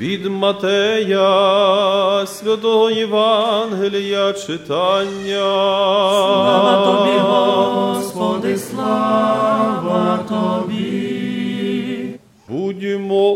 Від Матея, Святого Євангелія читання. Слава Тобі, Господи, слава Тобі. Будьмо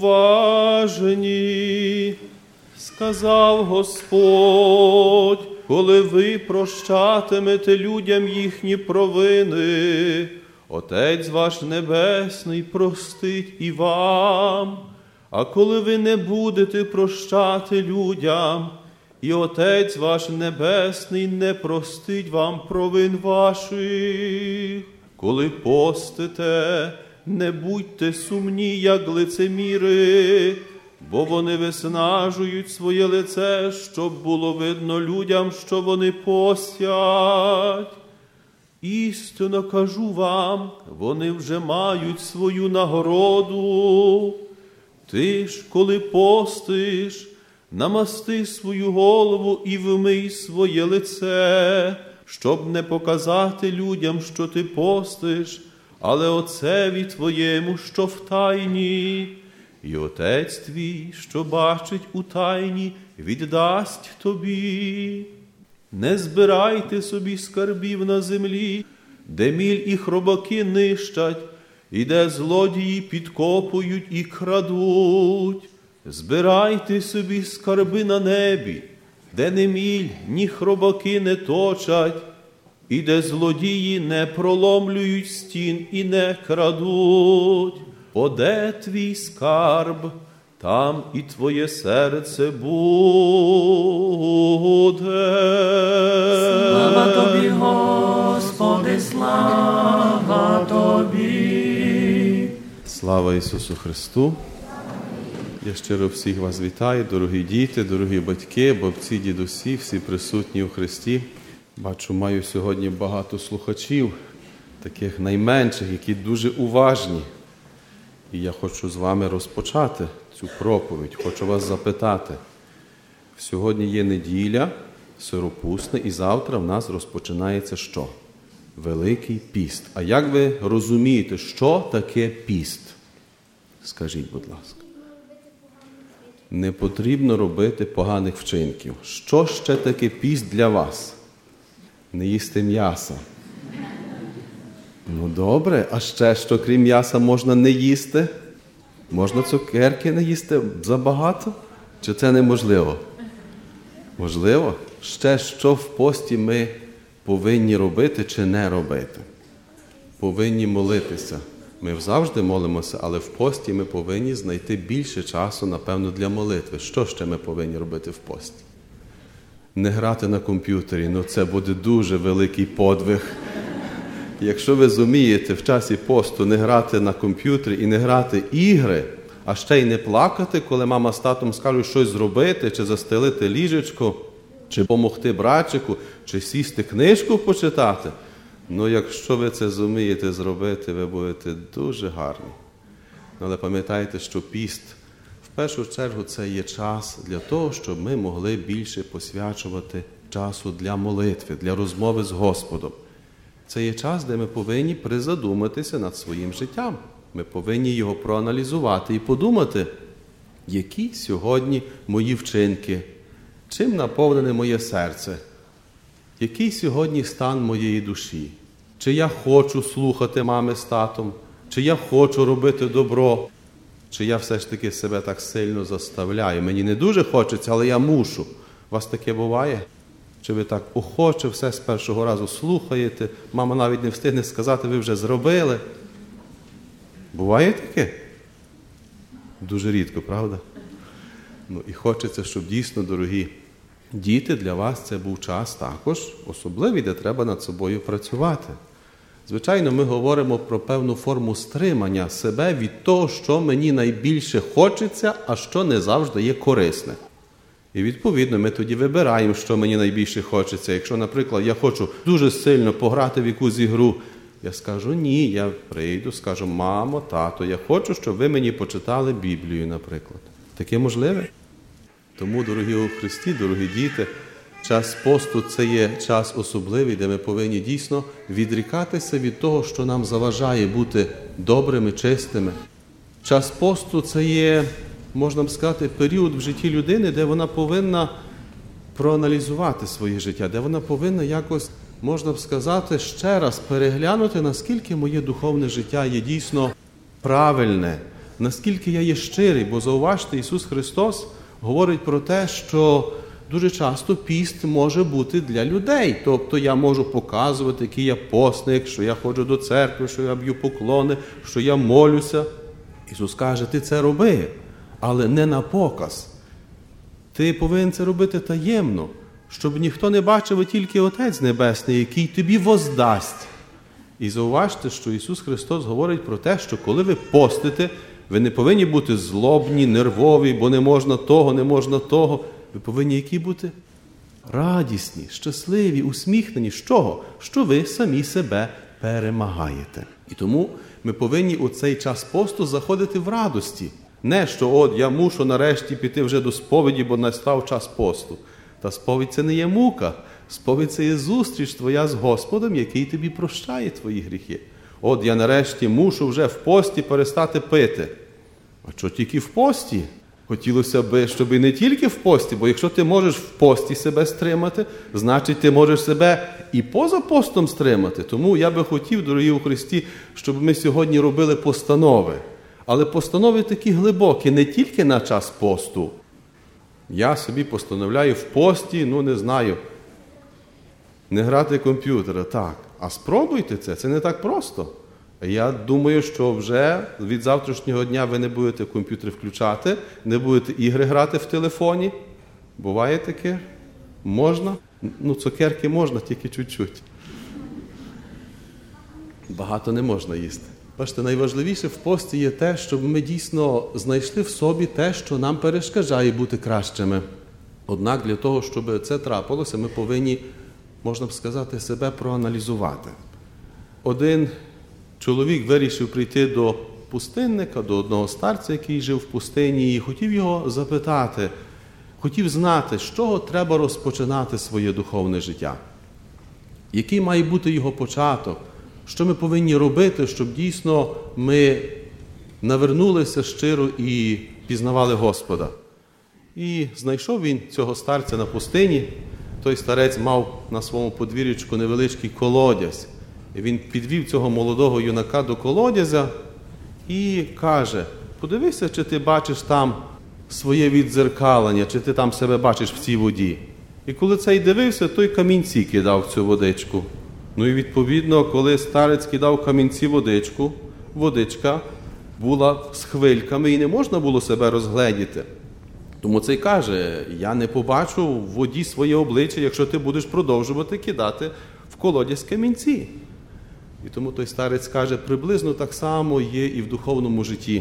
уважні, сказав Господь, коли ви прощатимете людям їхні провини, Отець ваш Небесний простить і вам. А коли ви не будете прощати людям, і Отець ваш Небесний не простить вам провин ваших. Коли постите, не будьте сумні, як лицеміри, бо вони виснажують своє лице, щоб було видно людям, що вони постять. Істинно кажу вам, вони вже мають свою нагороду. Ти ж, коли постиш, намасти свою голову і вмий своє лице, щоб не показати людям, що ти постиш, але Отцеві твоєму, що в тайні, і Отець твій, що бачить у тайні, віддасть тобі. Не збирайте собі скарбів на землі, де міль і хробаки нищать, і де злодії підкопують і крадуть. Збирайте собі скарби на небі, де ні міль, ні хробаки не точать, і де злодії не проломлюють стін і не крадуть. Бо де твій скарб, там і твоє серце буде. Слава Тобі, Господи, слава Тобі. Слава Ісусу Христу! Я щиро всіх вас вітаю, дорогі діти, дорогі батьки, бабці, дідусі, всі присутні у Христі. Бачу, маю сьогодні багато слухачів, таких найменших, які дуже уважні. І я хочу з вами розпочати цю проповідь, хочу вас запитати. Сьогодні є неділя, Сиропусне, і завтра в нас розпочинається що? Великий піст. А як ви розумієте, що таке піст? Скажіть, будь ласка. Не потрібно робити поганих вчинків. Що ще таке піст для вас? Не їсти м'яса. Ну добре, а ще що, крім м'яса, можна не їсти? Можна цукерки не їсти забагато? Чи це неможливо? Можливо? Ще що в пості ми повинні робити чи не робити? Повинні молитися. Ми завжди молимося, але в пості ми повинні знайти більше часу, напевно, для молитви. Що ще ми повинні робити в пості? Не грати на комп'ютері, ну це буде дуже великий подвиг. Якщо ви зумієте в часі посту не грати на комп'ютері і не грати ігри, а ще й не плакати, коли мама з татом скажуть щось зробити, чи застелити ліжечко, чи допомогти братчику, чи сісти книжку почитати, ну якщо ви це зумієте зробити, ви будете дуже гарні. Але пам'ятайте, що піст в першу чергу це є час для того, щоб ми могли більше посвячувати часу для молитви, для розмови з Господом. Це є час, де ми повинні призадуматися над своїм життям. Ми повинні його проаналізувати і подумати, які сьогодні мої вчинки, чим наповнене моє серце, який сьогодні стан моєї душі. Чи я хочу слухати мами з татом, чи я хочу робити добро, чи я все ж таки себе так сильно заставляю. Мені не дуже хочеться, але я мушу. У вас таке буває? Чи ви так охоче все з першого разу слухаєте, мама навіть не встигне сказати, ви вже зробили? Буває таке? Дуже рідко, правда? Ну і хочеться, щоб дійсно, дорогі діти, для вас це був час також особливий, де треба над собою працювати. Звичайно, ми говоримо про певну форму стримання себе від того, що мені найбільше хочеться, а що не завжди є корисне. І відповідно ми тоді вибираємо, що мені найбільше хочеться. Якщо, наприклад, я хочу дуже сильно пограти в якусь ігру, я скажу ні, я прийду, скажу, мамо, тато, я хочу, щоб ви мені почитали Біблію, наприклад. Таке можливе? Тому, дорогі у Христі, дорогі діти, час посту – це є час особливий, де ми повинні дійсно відрікатися від того, що нам заважає бути добрими, чистими. Час посту – це є можна б сказати, період в житті людини, де вона повинна проаналізувати своє життя, де вона повинна якось, можна б сказати, ще раз переглянути, наскільки моє духовне життя є дійсно правильне, наскільки я є щирий. Бо зауважте, Ісус Христос говорить про те, що дуже часто піст може бути для людей. Тобто я можу показувати, який я постник, що я ходжу до церкви, що я б'ю поклони, що я молюся. Ісус каже, ти це роби, але не на показ. Ти повинен це робити таємно, щоб ніхто не бачив, а тільки Отець Небесний, який тобі воздасть. І зауважте, що Ісус Христос говорить про те, що коли ви постите, ви не повинні бути злобні, нервові, бо не можна того, не можна того. Ви повинні які бути? Радісні, щасливі, усміхнені. З чого? Що ви самі себе перемагаєте. І тому ми повинні у цей час посту заходити в радості. Не, що от я мушу нарешті піти вже до сповіді, бо настав час посту. Та сповідь – це не є мука. Сповідь – це є зустріч твоя з Господом, який тобі прощає твої гріхи. От я нарешті мушу вже в пості перестати пити. А що тільки в пості? Хотілося б, щоб і не тільки в пості, бо якщо ти можеш в пості себе стримати, значить ти можеш себе і поза постом стримати. Тому я би хотів, дорогі у Христі, щоб ми сьогодні робили постанови. Але постанови такі глибокі, не тільки на час посту. Я собі постановляю в пості, не знаю, не грати комп'ютера, так. А спробуйте це не так просто. Я думаю, що вже від завтрашнього дня ви не будете комп'ютер включати, не будете ігри грати в телефоні. Буває таке? Можна? Цукерки можна, тільки чуть-чуть. Багато не можна їсти. Бачите, найважливіше в пості є те, щоб ми дійсно знайшли в собі те, що нам перешкоджає бути кращими. Однак для того, щоб це трапилося, ми повинні, можна б сказати, себе проаналізувати. Один чоловік вирішив прийти до пустинника, до одного старця, який жив в пустині, і хотів його запитати, хотів знати, з чого треба розпочинати своє духовне життя. Який має бути його початок, що ми повинні робити, щоб дійсно ми навернулися щиро і пізнавали Господа. І знайшов він цього старця на пустині. Той старець мав на своєму подвір'ячку невеличкий колодязь. І він підвів цього молодого юнака до колодязя і каже, подивися, чи ти бачиш там своє віддзеркалення, чи ти там себе бачиш в цій воді. І коли цей дивився, той камінці кидав в цю водичку. І відповідно, коли старець кидав камінці в водичку, водичка була з хвильками і не можна було себе розгледіти. Тому цей каже, я не побачу в воді своє обличчя, якщо ти будеш продовжувати кидати в колодязь камінці. І тому той старець каже, приблизно так само є і в духовному житті.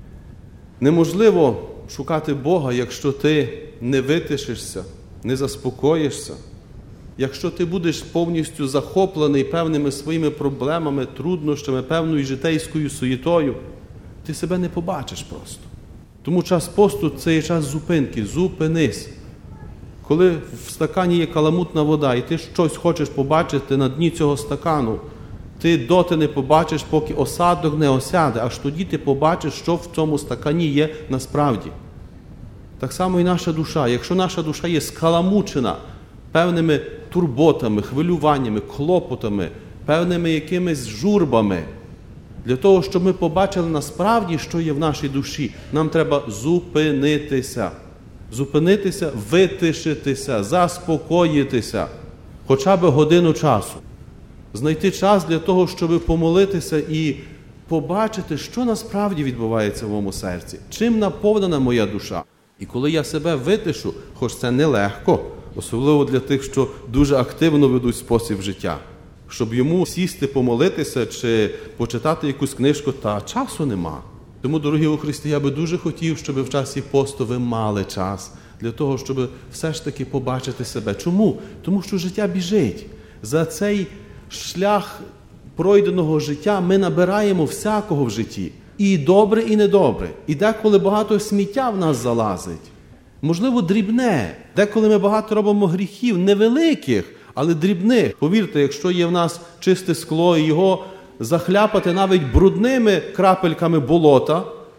Неможливо шукати Бога, якщо ти не витишишся, не заспокоїшся. Якщо ти будеш повністю захоплений певними своїми проблемами, труднощами, певною житейською суєтою, ти себе не побачиш просто. Тому час посту – це є час зупинки, зупинись. Коли в стакані є каламутна вода, і ти щось хочеш побачити на дні цього стакану, ти доти не побачиш, поки осадок не осяде, аж тоді ти побачиш, що в цьому стакані є насправді. Так само і наша душа. Якщо наша душа є скаламучена певними турботами, хвилюваннями, клопотами, певними якимись журбами, для того, щоб ми побачили насправді, що є в нашій душі, нам треба зупинитися. Зупинитися, витишитися, заспокоїтися. Хоча б годину часу. Знайти час для того, щоб помолитися і побачити, що насправді відбувається в моєму серці. Чим наповнена моя душа. І коли я себе витишу, хоч це нелегко, особливо для тих, що дуже активно ведуть спосіб життя, щоб йому сісти, помолитися чи почитати якусь книжку, та часу нема. Тому, дорогі у Христі, я би дуже хотів, щоб в часі посту ви мали час для того, щоб все ж таки побачити себе. Чому? Тому що життя біжить. За цей шлях пройденого життя ми набираємо всякого в житті. І добре, і недобре. І деколи багато сміття в нас залазить. Можливо, дрібне. Деколи ми багато робимо гріхів, невеликих, але дрібних. Повірте, якщо є в нас чисте скло, і його захляпати навіть брудними крапельками болота,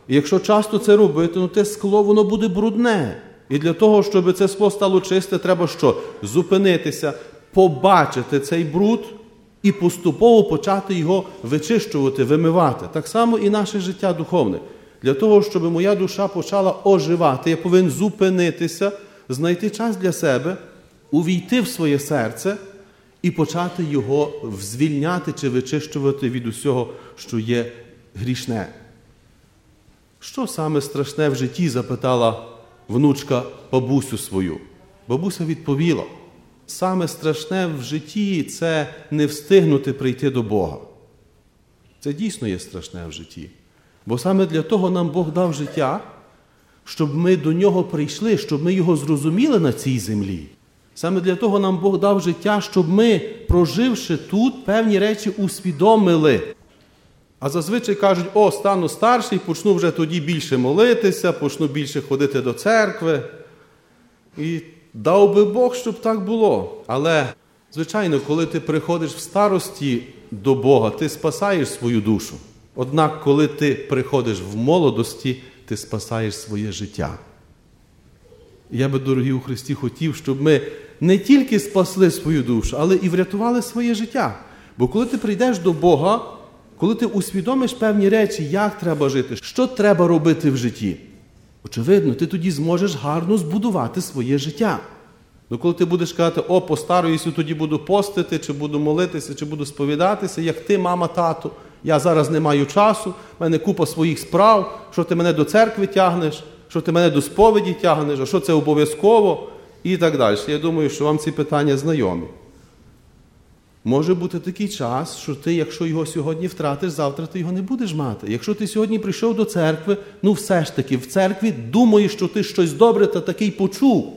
І якщо часто це робити, те скло, воно буде брудне. І для того, щоб це скло стало чисте, треба що? Зупинитися, побачити цей бруд і поступово почати його вичищувати, вимивати. Так само і наше життя духовне. Для того, щоб моя душа почала оживати, я повинен зупинитися, знайти час для себе, увійти в своє серце і почати його звільняти чи вичищувати від усього, що є грішне. Що саме страшне в житті, запитала внучка бабусю свою. Бабуся відповіла, саме страшне в житті – це не встигнути прийти до Бога. Це дійсно є страшне в житті. Бо саме для того нам Бог дав життя, щоб ми до Нього прийшли, щоб ми Його зрозуміли на цій землі. Саме для того нам Бог дав життя, щоб ми, проживши тут, певні речі усвідомили. А зазвичай кажуть, стану старший, почну вже тоді більше молитися, почну більше ходити до церкви. І дав би Бог, щоб так було. Але, звичайно, коли ти приходиш в старості до Бога, ти спасаєш свою душу. Однак, коли ти приходиш в молодості, ти спасаєш своє життя. Я би, дорогі у Христі, хотів, щоб ми не тільки спасли свою душу, але і врятували своє життя. Бо коли ти прийдеш до Бога, коли ти усвідомиш певні речі, як треба жити, що треба робити в житті, очевидно, ти тоді зможеш гарно збудувати своє життя. Коли ти будеш казати, постараюся, тоді буду постити, чи буду молитися, чи буду сповідатися, як ти, мама, тато, я зараз не маю часу, в мене купа своїх справ, що ти мене до церкви тягнеш, що ти мене до сповіді тягнеш, а що це обов'язково, і так далі. Я думаю, що вам ці питання знайомі. Може бути такий час, що ти, якщо його сьогодні втратиш, завтра ти його не будеш мати. Якщо ти сьогодні прийшов до церкви, все ж таки в церкві думаєш, що ти щось добре та такий почув.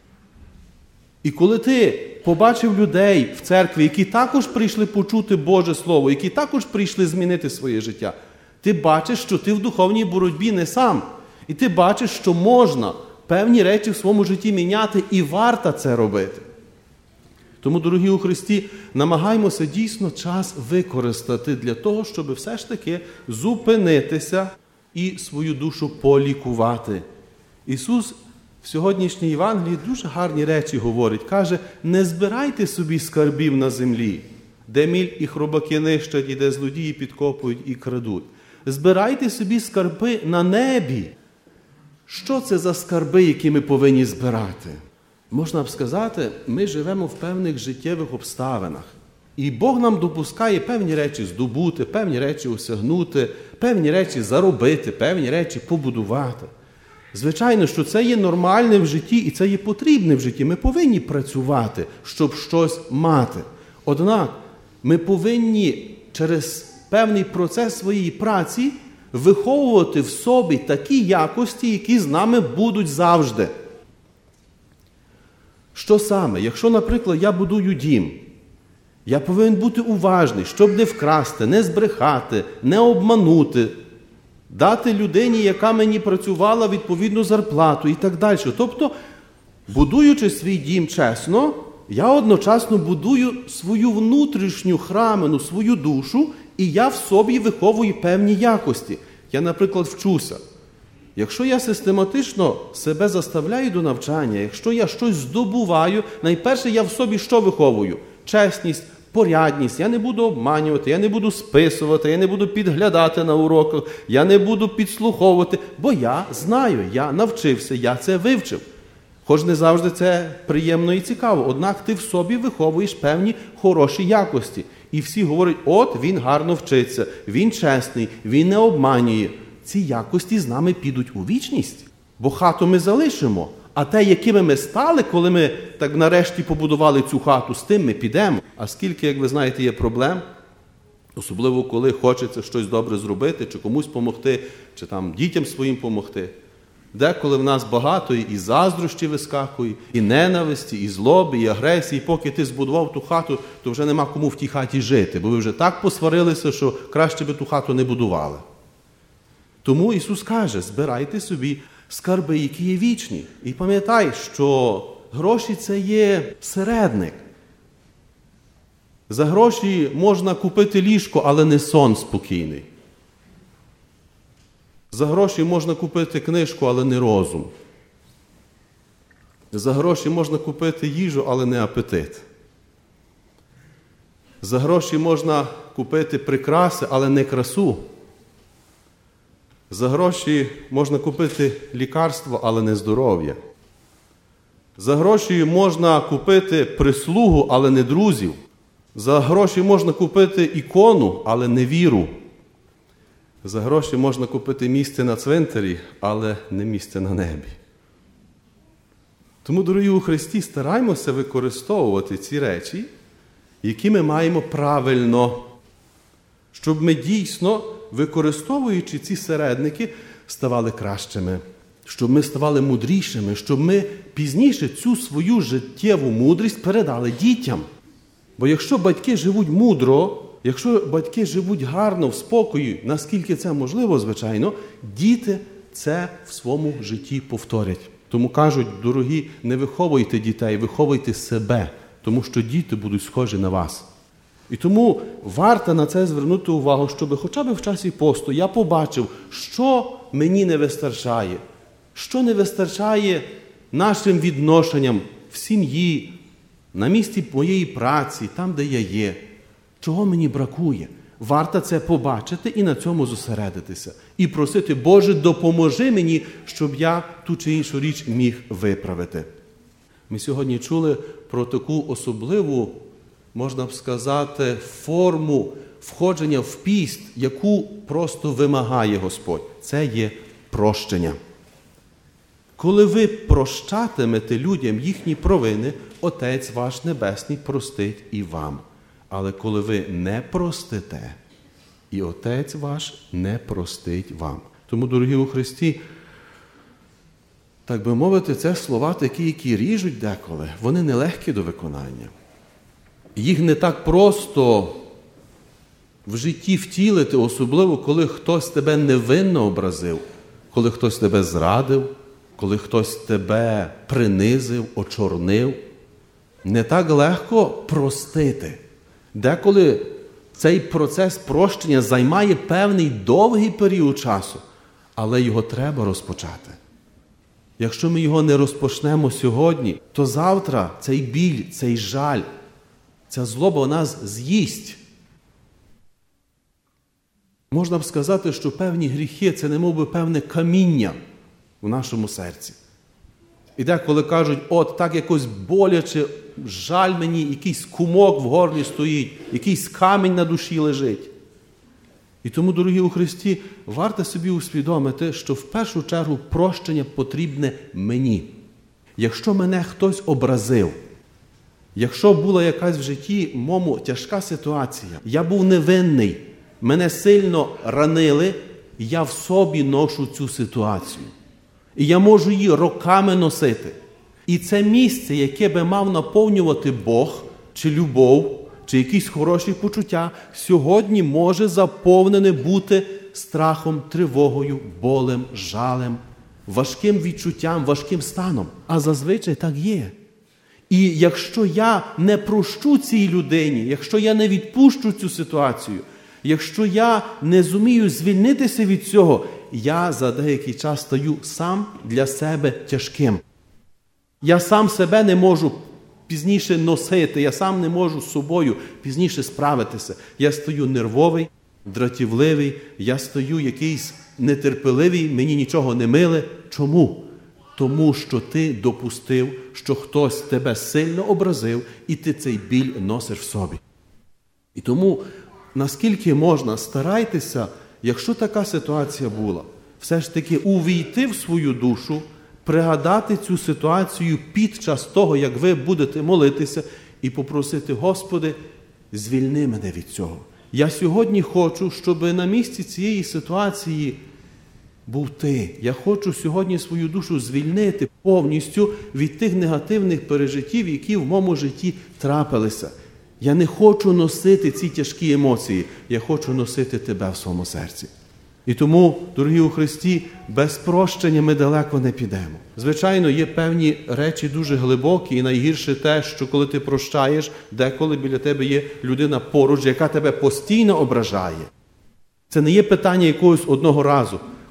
І коли ти побачив людей в церкві, які також прийшли почути Боже Слово, які також прийшли змінити своє життя, ти бачиш, що ти в духовній боротьбі не сам. І ти бачиш, що можна певні речі в своєму житті міняти і варто це робити. Тому, дорогі у Христі, намагаємося дійсно час використати для того, щоб все ж таки зупинитися і свою душу полікувати. Ісус в сьогоднішній Євангелії дуже гарні речі говорить. Каже, не збирайте собі скарбів на землі, де міль і хробаки нищать, і де злодії підкопують і крадуть. Збирайте собі скарби на небі. Що це за скарби, які ми повинні збирати? Можна б сказати, ми живемо в певних життєвих обставинах. І Бог нам допускає певні речі здобути, певні речі осягнути, певні речі заробити, певні речі побудувати. Звичайно, що це є нормальне в житті і це є потрібне в житті. Ми повинні працювати, щоб щось мати. Однак, ми повинні через певний процес своєї праці виховувати в собі такі якості, які з нами будуть завжди. Що саме? Якщо, наприклад, я будую дім, я повинен бути уважний, щоб не вкрасти, не збрехати, не обманути, дати людині, яка мені працювала, відповідну зарплату і так далі. Тобто, будуючи свій дім чесно, я одночасно будую свою внутрішню храмину, свою душу, і я в собі виховую певні якості. Я, наприклад, вчуся. Якщо я систематично себе заставляю до навчання, якщо я щось здобуваю, найперше я в собі що виховую? Чесність, порядність. Я не буду обманювати, я не буду списувати, я не буду підглядати на уроках, я не буду підслуховувати, бо я знаю, я навчився, я це вивчив. Хоч не завжди це приємно і цікаво, однак ти в собі виховуєш певні хороші якості. І всі говорять, він гарно вчиться, він чесний, він не обманює. Ці якості з нами підуть у вічність, бо хату ми залишимо, а те, якими ми стали, коли ми так нарешті побудували цю хату, з тим ми підемо. А скільки, як ви знаєте, є проблем, особливо коли хочеться щось добре зробити, чи комусь допомогти, чи там дітям своїм допомогти. Деколи в нас багато і заздрощі вискакує, і ненависті, і злоби, і агресії. Поки ти збудував ту хату, то вже нема кому в тій хаті жити, бо ви вже так посварилися, що краще би ту хату не будували. Тому Ісус каже, збирайте собі скарби, які є вічні. І пам'ятай, що гроші – це є середник. За гроші можна купити ліжко, але не сон спокійний. За гроші можна купити книжку, але не розум. За гроші можна купити їжу, але не апетит. За гроші можна купити прикраси, але не красу. За гроші можна купити лікарство, але не здоров'я. За гроші можна купити прислугу, але не друзів. За гроші можна купити ікону, але не віру. За гроші можна купити місце на цвинтарі, але не місце на небі. Тому, дорогі у Христі, стараймося використовувати ці речі, які ми маємо правильно, щоб ми дійсно, використовуючи ці середники, ставали кращими, щоб ми ставали мудрішими, щоб ми пізніше цю свою життєву мудрість передали дітям. Бо якщо батьки живуть мудро, якщо батьки живуть гарно, в спокої, наскільки це можливо, звичайно, діти це в своєму житті повторять. Тому кажуть, дорогі, не виховуйте дітей, виховуйте себе, тому що діти будуть схожі на вас. І тому варто на це звернути увагу, щоб хоча б в часі посту я побачив, що мені не вистачає, що не вистачає нашим відношенням в сім'ї, на місці моєї праці, там, де я є, чого мені бракує. Варто це побачити і на цьому зосередитися. І просити, Боже, допоможи мені, щоб я ту чи іншу річ міг виправити. Ми сьогодні чули про таку особливу, можна б сказати, форму входження в піст, яку просто вимагає Господь. Це є прощення. Коли ви прощатимете людям їхні провини, Отець ваш Небесний простить і вам. Але коли ви не простите, і Отець ваш не простить вам. Тому, дорогі у Христі, так би мовити, це слова такі, які ріжуть деколи. Вони нелегкі до виконання. Їх не так просто в житті втілити, особливо, коли хтось тебе невинно образив, коли хтось тебе зрадив, коли хтось тебе принизив, очорнив. Не так легко простити. Деколи цей процес прощення займає певний довгий період часу, але його треба розпочати. Якщо ми його не розпочнемо сьогодні, то завтра цей біль, цей жаль, ця злоба нас з'їсть. Можна б сказати, що певні гріхи – це немов би певне каміння в нашому серці. І деколи кажуть, от так якось боляче, жаль мені, якийсь кумок в горлі стоїть, якийсь камінь на душі лежить. І тому, дорогі у Христі, варто собі усвідомити, що в першу чергу прощення потрібне мені. Якщо мене хтось образив, якщо була якась в житті моєму тяжка ситуація, я був невинний, мене сильно ранили, я в собі ношу цю ситуацію. І я можу її роками носити. І це місце, яке би мав наповнювати Бог, чи любов, чи якісь хороші почуття, сьогодні може заповнене бути страхом, тривогою, болем, жалем, важким відчуттям, важким станом. А зазвичай так є. І якщо я не прощу цій людині, якщо я не відпущу цю ситуацію, якщо я не зумію звільнитися від цього, я за деякий час стаю сам для себе тяжким. Я сам себе не можу пізніше носити, я сам не можу з собою пізніше справитися. Я стаю нервовий, дратівливий, я стаю якийсь нетерпеливий, мені нічого не миле. Чому? Тому що ти допустив, що хтось тебе сильно образив, і ти цей біль носиш в собі. І тому, наскільки можна, старайтеся, якщо така ситуація була, все ж таки увійти в свою душу, пригадати цю ситуацію під час того, як ви будете молитися, і попросити, Господи, звільни мене від цього. Я сьогодні хочу, щоб на місці цієї ситуації був Ти. Я хочу сьогодні свою душу звільнити повністю від тих негативних пережиттів, які в моєму житті трапилися. Я не хочу носити ці тяжкі емоції, я хочу носити Тебе в своєму серці. І тому, дорогі у Христі, без прощення ми далеко не підемо. Звичайно, є певні речі дуже глибокі, і найгірше те, що коли ти прощаєш, деколи біля тебе є людина поруч, яка тебе постійно ображає. Це не є питання якогось одного разу.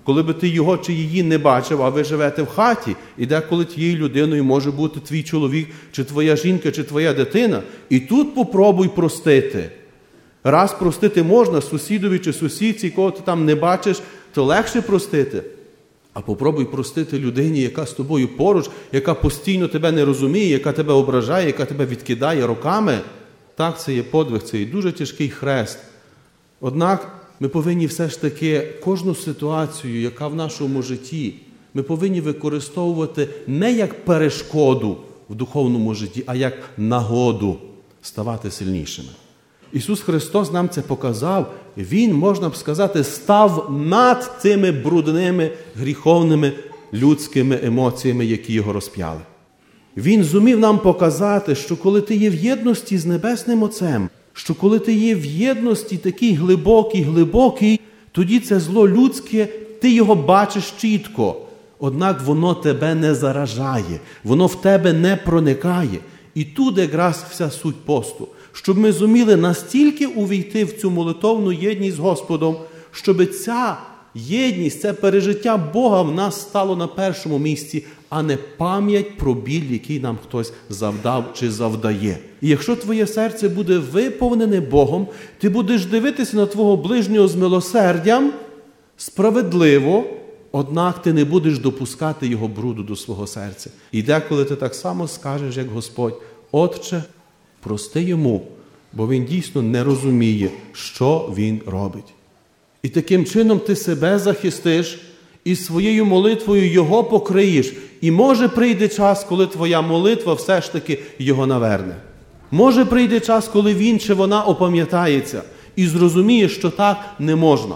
коли би ти його чи її не бачив, а ви живете в хаті, і деколи тією людиною може бути твій чоловік, чи твоя жінка, чи твоя дитина, і тут попробуй простити. Раз простити можна сусідові чи сусідці, кого ти там не бачиш, то легше простити. А попробуй простити людині, яка з тобою поруч, яка постійно тебе не розуміє, яка тебе ображає, яка тебе відкидає роками. Так, це є подвиг, це є дуже тяжкий хрест. Однак ми повинні все ж таки кожну ситуацію, яка в нашому житті, ми повинні використовувати не як перешкоду в духовному житті, а як нагоду ставати сильнішими. Ісус Христос нам це показав. Він, можна б сказати, став над цими брудними, гріховними людськими емоціями, які його розп'яли. Він зумів нам показати, що коли ти є в єдності з Небесним Отцем, що коли ти є в єдності такій глибокій, тоді це зло людське, ти його бачиш чітко. Однак воно тебе не заражає, воно в тебе не проникає. І тут якраз вся суть посту. Щоб ми зуміли настільки увійти в цю молитовну єдність з Господом, щоб ця єдність, це пережиття Бога в нас стало на першому місці, а не пам'ять про біль, який нам хтось завдав чи завдає. І якщо твоє серце буде виповнене Богом, ти будеш дивитися на твого ближнього з милосердям справедливо, однак ти не будеш допускати його бруду до свого серця. І деколи ти так само скажеш, як Господь: «Отче, прости йому, бо він дійсно не розуміє, що він робить». І таким чином ти себе захистиш і своєю молитвою його покриєш. І може прийде час, коли твоя молитва все ж таки його наверне. Може прийде час, коли він чи вона опам'ятається і зрозуміє, що так не можна.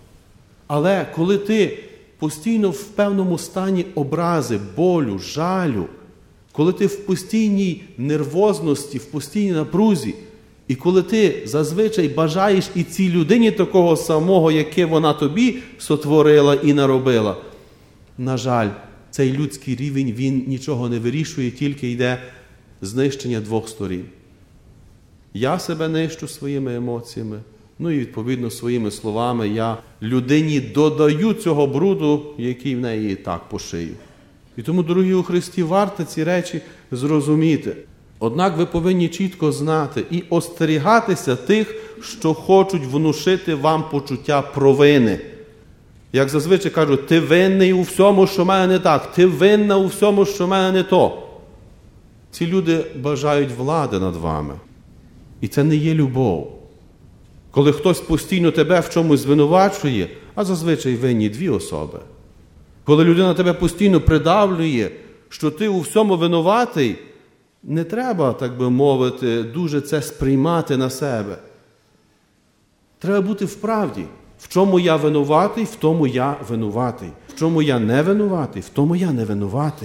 Але коли ти постійно в певному стані образи, болю, жалю, коли ти в постійній нервозності, в постійній напрузі, і коли ти зазвичай бажаєш і цій людині такого самого, яке вона тобі сотворила і наробила, на жаль, цей людський рівень, він нічого не вирішує, тільки йде знищення двох сторін. Я себе нищу своїми емоціями, і відповідно своїми словами я людині додаю цього бруду, який в неї і так по шию. І тому, дорогі у Христі, варто ці речі зрозуміти. Однак ви повинні чітко знати і остерігатися тих, що хочуть внушити вам почуття провини. Як зазвичай кажуть: ти винний у всьому, що в мене не так, ти винна у всьому, що в мене не то. Ці люди бажають влади над вами. І це не є любов. Коли хтось постійно тебе в чомусь звинувачує, а зазвичай винні дві особи. Коли людина тебе постійно придавлює, що ти у всьому винуватий, не треба, так би мовити, дуже це сприймати на себе. Треба бути в правді. В чому я винуватий, в тому я винуватий. В чому я не винуватий, в тому я не винуватий.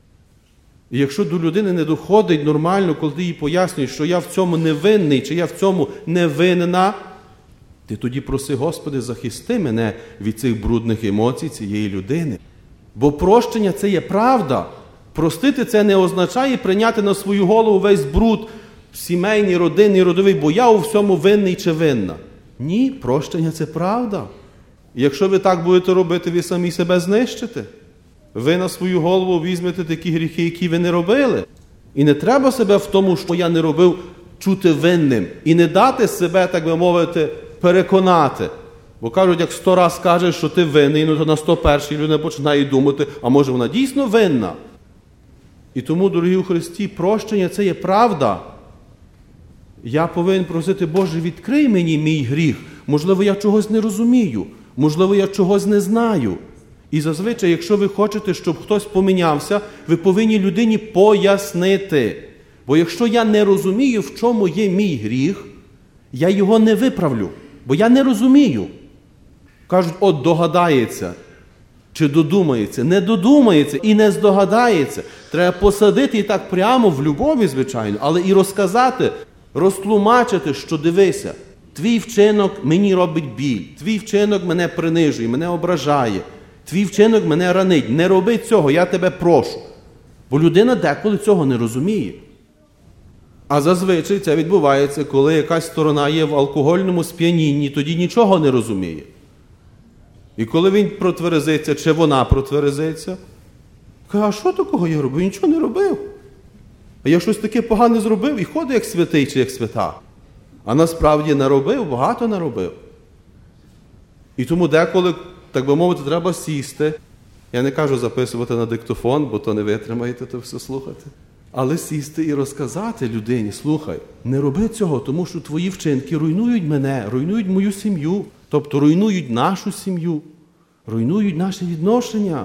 І якщо до людини не доходить нормально, коли ти їй пояснюєш, що я в цьому не винний, чи я в цьому не винна, ти тоді проси: Господи, захисти мене від цих брудних емоцій цієї людини. Бо прощення – це є правда. Простити – це не означає прийняти на свою голову весь бруд сімейний, родинний, родовий, бо я у всьому винний чи винна. Ні, прощення – це правда. І якщо ви так будете робити, ви самі себе знищите. Ви на свою голову візьмете такі гріхи, які ви не робили. І не треба себе в тому, що я не робив, чути винним. І не дати себе, так би мовити, переконати. Бо кажуть, як 100 раз кажеш, що ти винний, то на 101-й людина починає думати, а може вона дійсно винна? І тому, дорогі у Христі, прощення – це є правда. Я повинен просити: Боже, відкрий мені мій гріх. Можливо, я чогось не розумію. Можливо, я чогось не знаю. І зазвичай, якщо ви хочете, щоб хтось помінявся, ви повинні людині пояснити. Бо якщо я не розумію, в чому є мій гріх, я його не виправлю, бо я не розумію. Кажуть: от догадається, чи додумається. Не додумається і не здогадається. Треба посадити і так прямо в любові, звичайно, але і розказати, розтлумачити, що дивися, твій вчинок мені робить біль, твій вчинок мене принижує, мене ображає, твій вчинок мене ранить. Не роби цього, я тебе прошу. Бо людина деколи цього не розуміє. А зазвичай це відбувається, коли якась сторона є в алкогольному сп'янінні, тоді нічого не розуміє. І коли він протверезиться, чи вона протверезиться, каже, а що такого я робив? Нічого не робив. А я щось таке погане зробив і ходив як святий чи як свята. А насправді наробив, багато наробив. І тому деколи, так би мовити, треба сісти. Я не кажу записувати на диктофон, бо то не витримаєте то все слухати. Але сісти і розказати людині, слухай, не роби цього, тому що твої вчинки руйнують мене, руйнують мою сім'ю, тобто руйнують нашу сім'ю, руйнують наші відношення.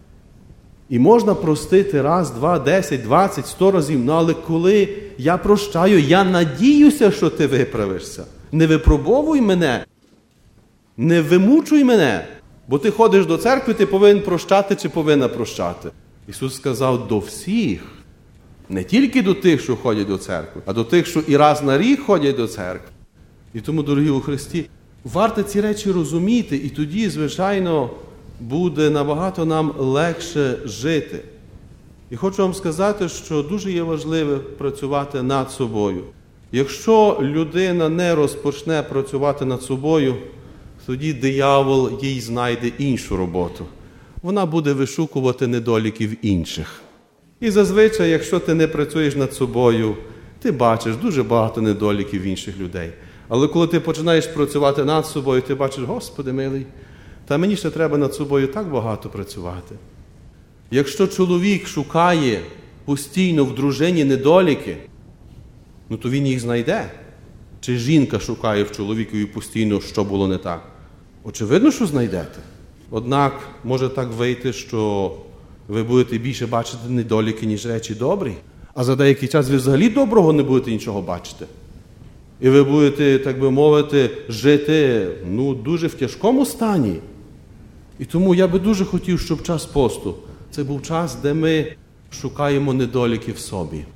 І можна простити раз, 2, 10, 20, 100 разів, але коли я прощаю, я надіюся, що ти виправишся. Не випробовуй мене, не вимучуй мене, бо ти ходиш до церкви, ти повинен прощати чи повинна прощати. Ісус сказав до всіх, не тільки до тих, що ходять до церкви, а до тих, що і раз на рік ходять до церкви. І тому, дорогі у Христі, варто ці речі розуміти, і тоді, звичайно, буде набагато нам легше жити. І хочу вам сказати, що дуже є важливо працювати над собою. Якщо людина не розпочне працювати над собою, тоді диявол їй знайде іншу роботу. Вона буде вишукувати недоліків інших. І зазвичай, якщо ти не працюєш над собою, ти бачиш дуже багато недоліків інших людей. Але коли ти починаєш працювати над собою, ти бачиш, Господи милий, та мені ще треба над собою так багато працювати. Якщо чоловік шукає постійно в дружині недоліки, то він їх знайде. Чи жінка шукає в чоловікові постійно, що було не так? Очевидно, що знайдете. Однак може так вийти, що ви будете більше бачити недоліки, ніж речі добрі. А за деякий час ви взагалі доброго не будете нічого бачити. І ви будете, так би мовити, жити дуже в тяжкому стані. І тому я би дуже хотів, щоб час посту це був час, де ми шукаємо недоліки в собі.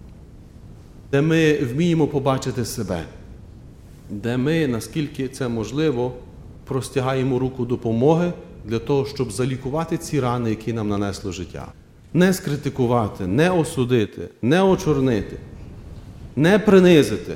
Де ми вміємо побачити себе. Де ми, наскільки це можливо, простягаємо руку допомоги для того, щоб залікувати ці рани, які нам нанесло життя. Не скритикувати, не осудити, не очорнити, не принизити.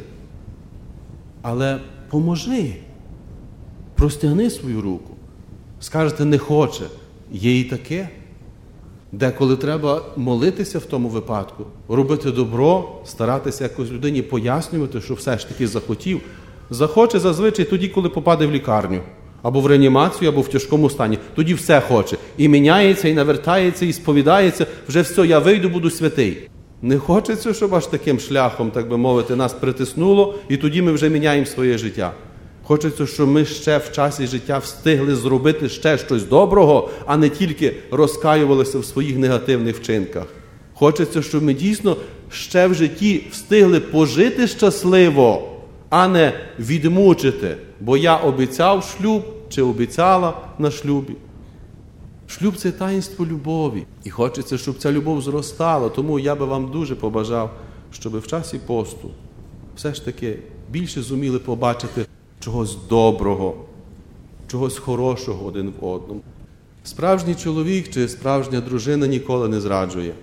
Але поможи. Простягни свою руку. Скажете, не хоче. Є і таке. Деколи треба молитися в тому випадку, робити добро, старатися якось людині пояснювати, що все ж таки захотів. Захоче зазвичай тоді, коли попаде в лікарню. Або в реанімацію, або в тяжкому стані. Тоді все хоче. І міняється, і навертається, і сповідається. Вже все, я вийду, буду святий. Не хочеться, щоб аж таким шляхом, так би мовити, нас притиснуло, і тоді ми вже міняємо своє життя. Хочеться, щоб ми ще в часі життя встигли зробити ще щось доброго, а не тільки розкаювалися в своїх негативних вчинках. Хочеться, щоб ми дійсно ще в житті встигли пожити щасливо, а не відмучити. Бо я обіцяв шлюб, чи обіцяла на шлюбі. Шлюб – це таїнство любові. І хочеться, щоб ця любов зростала. Тому я би вам дуже побажав, щоб в часі посту все ж таки більше зуміли побачити чогось доброго, чогось хорошого один в одному. Справжній чоловік чи справжня дружина ніколи не зраджує.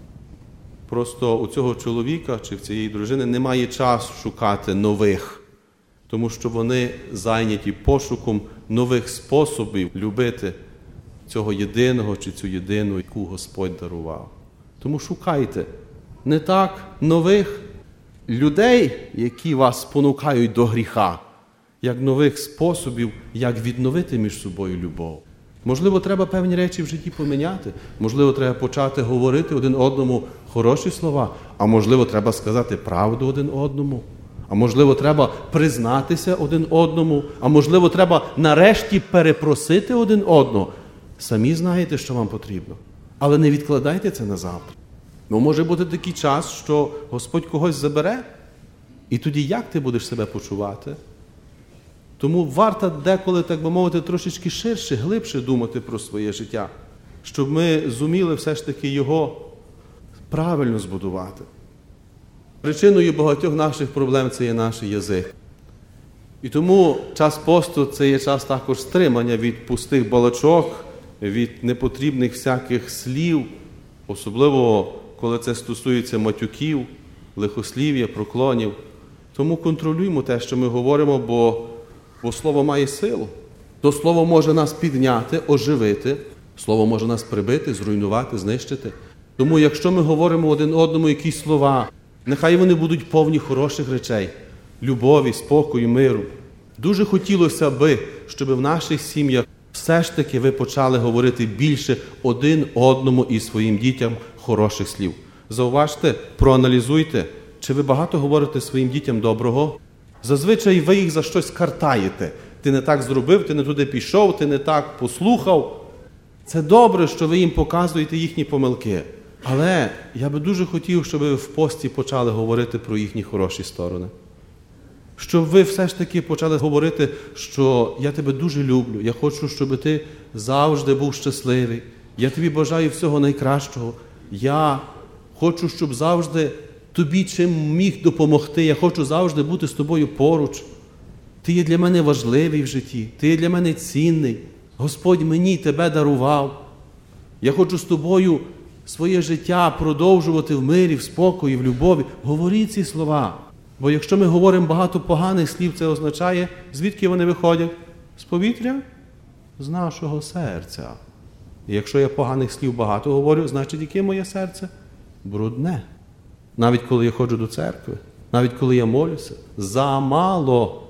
Просто у цього чоловіка чи в цієї дружини немає часу шукати нових, тому що вони зайняті пошуком нових способів любити цього єдиного чи цю єдину, яку Господь дарував. Тому шукайте не так нових людей, які вас спонукають до гріха, як нових способів, як відновити між собою любов. Можливо, треба певні речі в житті поміняти. Можливо, треба почати говорити один одному хороші слова. А можливо, треба сказати правду один одному. А можливо, треба признатися один одному. А можливо, треба нарешті перепросити один одного. Самі знаєте, що вам потрібно. Але не відкладайте це на завтра. Бо може бути такий час, що Господь когось забере. І тоді як ти будеш себе почувати? Тому варто деколи, так би мовити, трошечки ширше, глибше думати про своє життя, щоб ми зуміли все ж таки його правильно збудувати. Причиною багатьох наших проблем це є наш язик. І тому час посту – це є час також стримання від пустих балачок, від непотрібних всяких слів, особливо коли це стосується матюків, лихослів'я, проклонів. Тому контролюємо те, що ми говоримо, бо слово має силу. То слово може нас підняти, оживити, слово може нас прибити, зруйнувати, знищити. Тому якщо ми говоримо один одному якісь слова, нехай вони будуть повні хороших речей, любові, спокою, миру. Дуже хотілося би, щоб в наших сім'ях все ж таки ви почали говорити більше один одному і своїм дітям хороших слів. Зауважте, проаналізуйте, чи ви багато говорите своїм дітям доброго. Зазвичай ви їх за щось картаєте. Ти не так зробив, ти не туди пішов, ти не так послухав. Це добре, що ви їм показуєте їхні помилки. Але я би дуже хотів, щоб ви в пості почали говорити про їхні хороші сторони. Щоб ви все ж таки почали говорити, що я тебе дуже люблю, я хочу, щоб ти завжди був щасливий, я тобі бажаю всього найкращого, я хочу, щоб завжди тобі чим міг допомогти, я хочу завжди бути з тобою поруч. Ти є для мене важливий в житті, ти є для мене цінний, Господь мені тебе дарував. Я хочу з тобою своє життя продовжувати в мирі, в спокої, в любові. Говоріть ці слова. Бо якщо ми говоримо багато поганих слів, це означає, звідки вони виходять? З повітря? З нашого серця. І якщо я поганих слів багато говорю, значить, яке моє серце? Брудне. Навіть коли я ходжу до церкви, навіть коли я молюся, замало.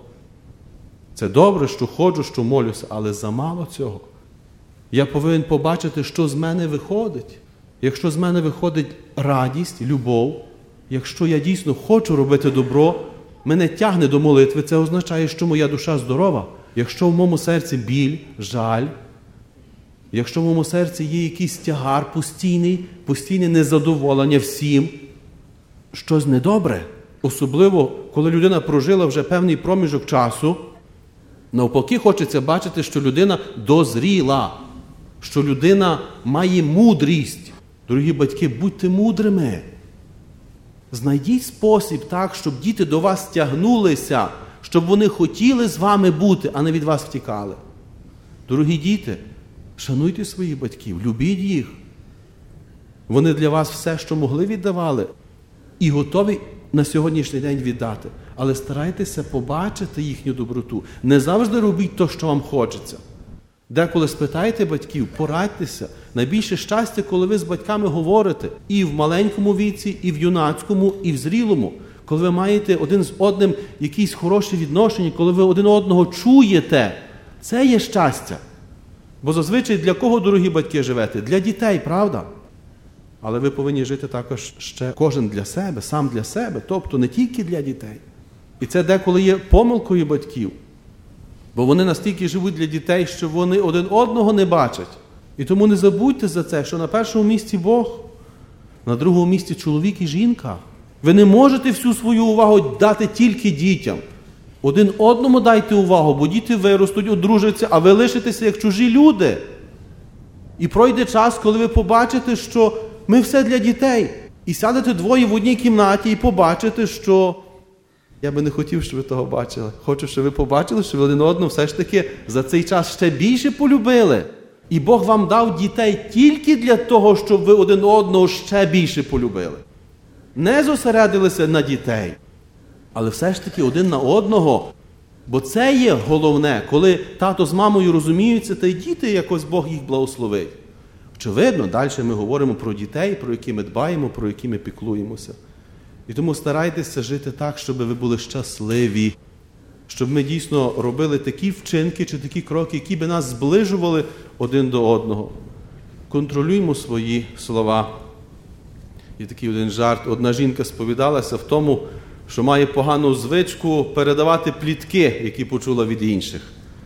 Це добре, що ходжу, що молюся, але замало цього. Я повинен побачити, що з мене виходить. Якщо з мене виходить радість, любов, якщо я дійсно хочу робити добро, мене тягне до молитви, це означає, що моя душа здорова. Якщо в моєму серці біль, жаль, якщо в моєму серці є якийсь тягар постійне незадоволення всім, щось недобре. Особливо, коли людина прожила вже певний проміжок часу, навпаки, хочеться бачити, що людина дозріла, що людина має мудрість. Дорогі батьки, будьте мудрими. Знайдіть спосіб так, щоб діти до вас тягнулися, щоб вони хотіли з вами бути, а не від вас втікали. Дорогі діти, шануйте своїх батьків, любіть їх. Вони для вас все, що могли, віддавали і готові на сьогоднішній день віддати. Але старайтеся побачити їхню доброту. Не завжди робіть те, що вам хочеться. Деколи спитайте батьків, порадьтеся. Найбільше щастя, коли ви з батьками говорите і в маленькому віці, і в юнацькому, і в зрілому. Коли ви маєте один з одним якісь хороші відношення, коли ви один одного чуєте. Це є щастя. Бо зазвичай для кого, дорогі батьки, живете? Для дітей, правда? Але ви повинні жити також ще кожен для себе, сам для себе, тобто не тільки для дітей. І це деколи є помилкою батьків. Бо вони настільки живуть для дітей, що вони один одного не бачать. І тому не забудьте за це, що на першому місці Бог, на другому місці чоловік і жінка. Ви не можете всю свою увагу дати тільки дітям. Один одному дайте увагу, бо діти виростуть, одружаться, а ви лишитеся як чужі люди. І пройде час, коли ви побачите, що ми все для дітей. І сядете двоє в одній кімнаті і побачите, що... Я би не хотів, щоб ви того бачили. Хочу, щоб ви побачили, що ви один одного все ж таки за цей час ще більше полюбили. І Бог вам дав дітей тільки для того, щоб ви один одного ще більше полюбили. Не зосередилися на дітей, але все ж таки один на одного. Бо це є головне, коли тато з мамою розуміються, та й діти якось Бог їх благословить. Очевидно, далі ми говоримо про дітей, про які ми дбаємо, про які ми піклуємося. І тому старайтеся жити так, щоб ви були щасливі, щоб ми дійсно робили такі вчинки чи такі кроки, які би нас зближували один до одного. Контролюймо свої слова. І такий один жарт. Одна жінка сповідалася в тому, що має погану звичку передавати плітки, які почула від інших.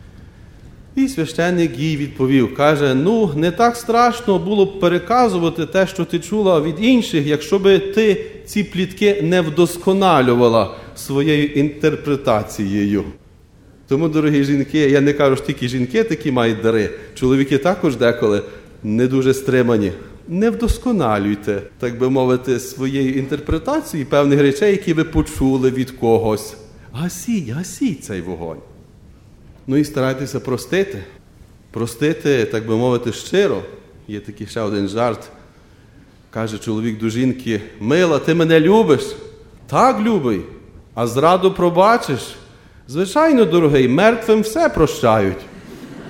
І священник їй відповів, каже, не так страшно було б переказувати те, що ти чула від інших, якщо би ти ці плітки не вдосконалювала своєю інтерпретацією. Тому, дорогі жінки, я не кажу, що тільки жінки такі мають дари, чоловіки також деколи не дуже стримані. Не вдосконалюйте, так би мовити, своєю інтерпретацією певних речей, які ви почули від когось. Гасіть цей вогонь. І старайтеся простити. Простити, так би мовити, щиро. Є такий ще один жарт. Каже чоловік до жінки, мила, ти мене любиш? Так, любий. А зраду пробачиш? Звичайно, дорогий, мертвим все прощають.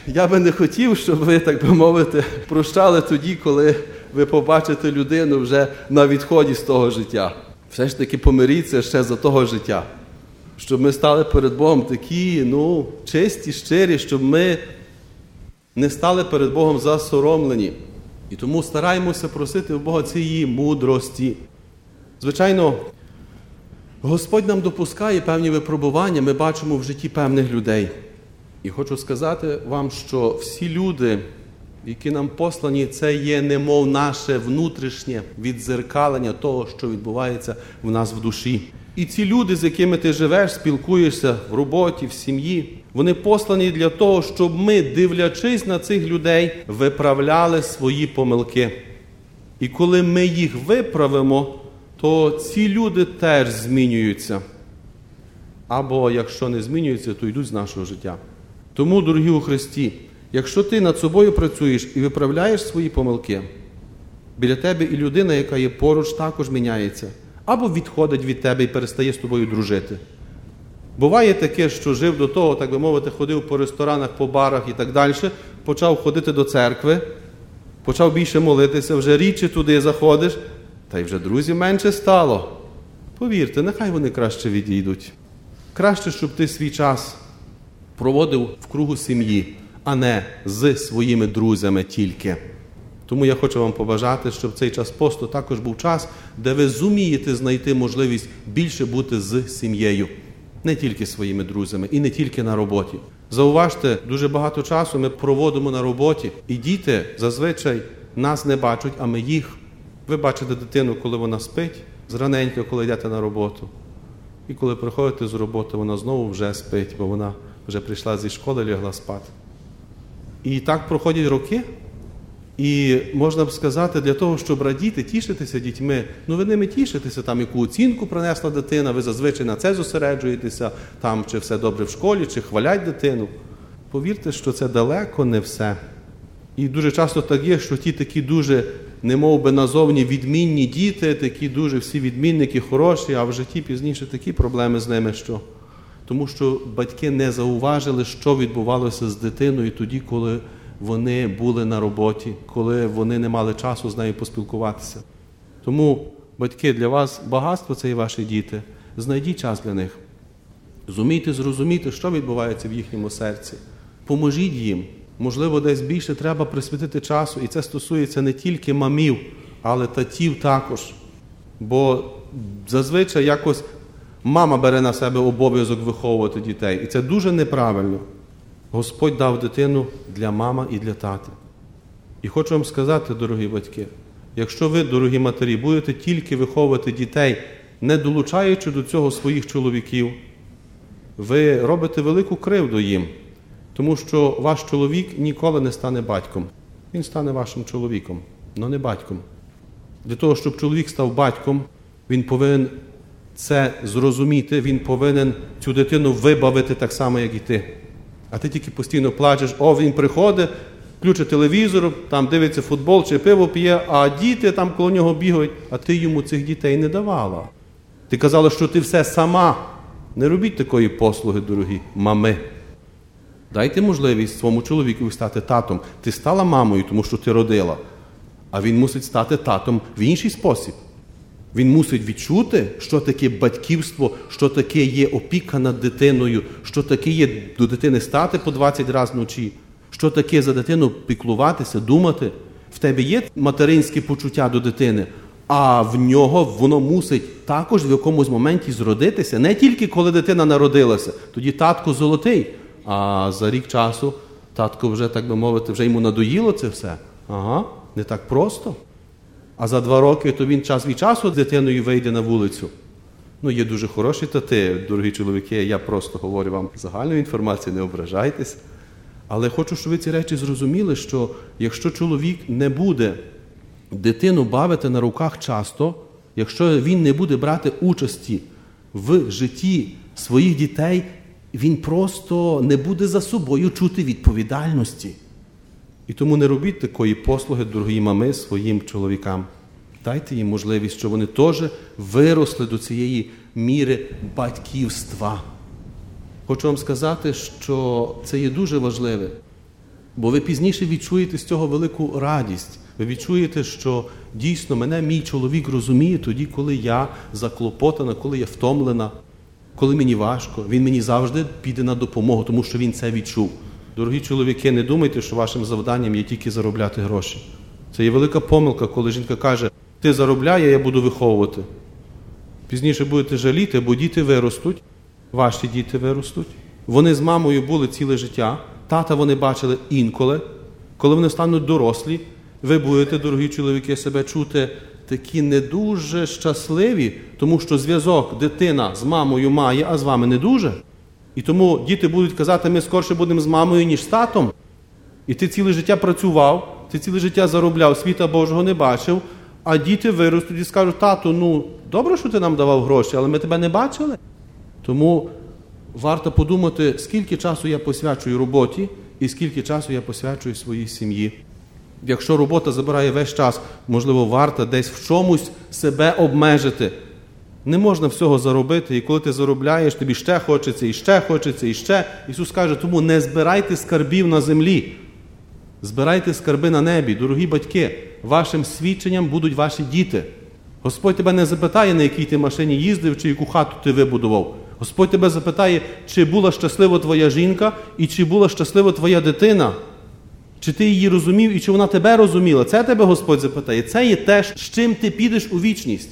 Я би не хотів, щоб ви, так би мовити, прощали тоді, коли ви побачите людину вже на відході з того життя. Все ж таки помиріться ще за того життя. Щоб ми стали перед Богом такі, чисті, щирі, щоб ми не стали перед Богом засоромлені. І тому стараємося просити у Бога цієї мудрості. Звичайно, Господь нам допускає певні випробування, ми бачимо в житті певних людей. І хочу сказати вам, що всі люди, які нам послані, це є немов наше внутрішнє віддзеркалення того, що відбувається в нас в душі. І ці люди, з якими ти живеш, спілкуєшся в роботі, в сім'ї, вони послані для того, щоб ми, дивлячись на цих людей, виправляли свої помилки. І коли ми їх виправимо, то ці люди теж змінюються. Або, якщо не змінюються, то йдуть з нашого життя. Тому, дорогі у Христі, якщо ти над собою працюєш і виправляєш свої помилки, біля тебе і людина, яка є поруч, також міняється. Або відходить від тебе і перестає з тобою дружити. Буває таке, що жив до того, так би мовити, ходив по ресторанах, по барах і так далі, почав ходити до церкви, почав більше молитися, вже рідше туди заходиш, та й вже друзів менше стало. Повірте, нехай вони краще відійдуть. Краще, щоб ти свій час проводив в кругу сім'ї, а не з своїми друзями тільки. Тому я хочу вам побажати, щоб цей час посту також був час, де ви зумієте знайти можливість більше бути з сім'єю. Не тільки своїми друзями і не тільки на роботі. Зауважте, дуже багато часу ми проводимо на роботі, і діти зазвичай нас не бачать, а ми їх. Ви бачите дитину, коли вона спить, зраненько, коли йдете на роботу. І коли приходите з роботи, вона знову вже спить, бо вона вже прийшла зі школи, лягла спати. І так проходять роки. І можна б сказати, для того, щоб радіти, тішитися дітьми, ви ними тішитеся, там яку оцінку принесла дитина, ви зазвичай на це зосереджуєтеся, там чи все добре в школі, чи хвалять дитину. Повірте, що це далеко не все. І дуже часто так є, що ті такі дуже, немов би назовні відмінні діти, такі дуже всі відмінники хороші, а в житті пізніше такі проблеми з ними, що... Тому що батьки не зауважили, що відбувалося з дитиною тоді, коли вони були на роботі, коли вони не мали часу з нею поспілкуватися. Тому, батьки, для вас багатство – це і ваші діти. Знайдіть час для них. Зумійте зрозуміти, що відбувається в їхньому серці. Поможіть їм. Можливо, десь більше треба присвятити часу. І це стосується не тільки мамів, але татів також. Бо зазвичай якось мама бере на себе обов'язок виховувати дітей. І це дуже неправильно. Господь дав дитину для мами і для тати. І хочу вам сказати, дорогі батьки, якщо ви, дорогі матері, будете тільки виховувати дітей, не долучаючи до цього своїх чоловіків, ви робите велику кривду їм. Тому що ваш чоловік ніколи не стане батьком. Він стане вашим чоловіком, але не батьком. Для того, щоб чоловік став батьком, він повинен це зрозуміти, він повинен цю дитину вибавити так само, як і ти. А ти тільки постійно плачеш, він приходить, включить телевізор, там дивиться футбол чи пиво п'є, а діти там коло нього бігають, а ти йому цих дітей не давала. Ти казала, що ти все сама. Не робіть такої послуги, дорогі мами. Дайте можливість своєму чоловіку стати татом. Ти стала мамою, тому що ти родила, а він мусить стати татом в інший спосіб. Він мусить відчути, що таке батьківство, що таке є опіка над дитиною, що таке є до дитини стати по 20 разів вночі, що таке за дитину піклуватися, думати. В тебе є материнське почуття до дитини, а в нього воно мусить також в якомусь моменті зродитися. Не тільки коли дитина народилася, тоді татко золотий, а за рік часу татко вже, так би мовити, вже йому надоїло це все. Не так просто. А за 2 роки, то він час від часу з дитиною вийде на вулицю. Є дуже хороші тати, дорогі чоловіки, я просто говорю вам загальну інформацію, не ображайтесь. Але хочу, щоб ви ці речі зрозуміли, що якщо чоловік не буде дитину бавити на руках часто, якщо він не буде брати участі в житті своїх дітей, він просто не буде за собою чути відповідальності. І тому не робіть такої послуги, дорогі мами, своїм чоловікам. Дайте їм можливість, щоб вони теж виросли до цієї міри батьківства. Хочу вам сказати, що це є дуже важливе. Бо ви пізніше відчуєте з цього велику радість. Ви відчуєте, що дійсно мене мій чоловік розуміє тоді, коли я заклопотана, коли я втомлена, коли мені важко. Він мені завжди піде на допомогу, тому що він це відчув. Дорогі чоловіки, не думайте, що вашим завданням є тільки заробляти гроші. Це є велика помилка, коли жінка каже, ти заробляй, а я буду виховувати. Пізніше будете жаліти, бо діти виростуть, ваші діти виростуть. Вони з мамою були ціле життя, тата вони бачили інколи. Коли вони стануть дорослі, ви будете, дорогі чоловіки, себе чути такі не дуже щасливі, тому що зв'язок дитина з мамою має, а з вами не дуже. І тому діти будуть казати, ми скорше будемо з мамою, ніж з татом. І ти ціле життя працював, ти ціле життя заробляв, світа Божого не бачив, а діти виростуть і скажуть, тату, добре, що ти нам давав гроші, але ми тебе не бачили. Тому варто подумати, скільки часу я посвячую роботі і скільки часу я посвячую своїй сім'ї. Якщо робота забирає весь час, можливо, варто десь в чомусь себе обмежити. Не можна всього заробити, і коли ти заробляєш, тобі ще хочеться, і ще хочеться, і ще. Ісус каже, тому не збирайте скарбів на землі. Збирайте скарби на небі. Дорогі батьки, вашим свідченням будуть ваші діти. Господь тебе не запитає, на якій ти машині їздив, чи яку хату ти вибудував. Господь тебе запитає, чи була щаслива твоя жінка, і чи була щаслива твоя дитина. Чи ти її розумів, і чи вона тебе розуміла. Це тебе Господь запитає. Це є те, з чим ти підеш у вічність.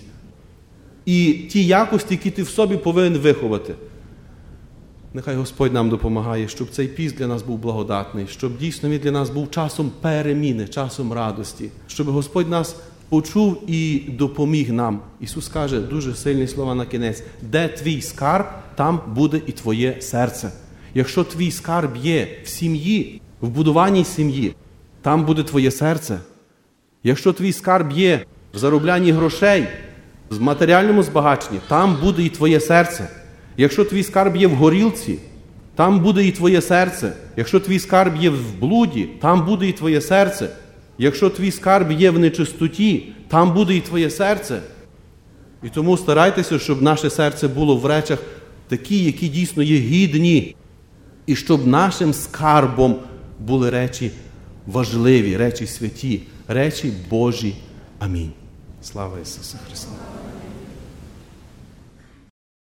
І ті якості, які ти в собі повинен виховати. Нехай Господь нам допомагає, щоб цей піст для нас був благодатний, щоб дійсно він для нас був часом переміни, часом радості, щоб Господь нас почув і допоміг нам. Ісус каже дуже сильні слова на кінець. Де твій скарб, там буде і твоє серце. Якщо твій скарб є в сім'ї, в будуванні сім'ї, там буде твоє серце. Якщо твій скарб є в зароблянні грошей, в матеріальному збагаченні, там буде і твоє серце. Якщо твій скарб є в горілці, там буде і твоє серце. Якщо твій скарб є в блуді, там буде і твоє серце. Якщо твій скарб є в нечистоті, там буде і твоє серце. І тому старайтеся, щоб наше серце було в речах такі, які дійсно є гідні. І щоб нашим скарбом були речі важливі, речі святі, речі Божі. Амінь. Слава Ісусу Христу!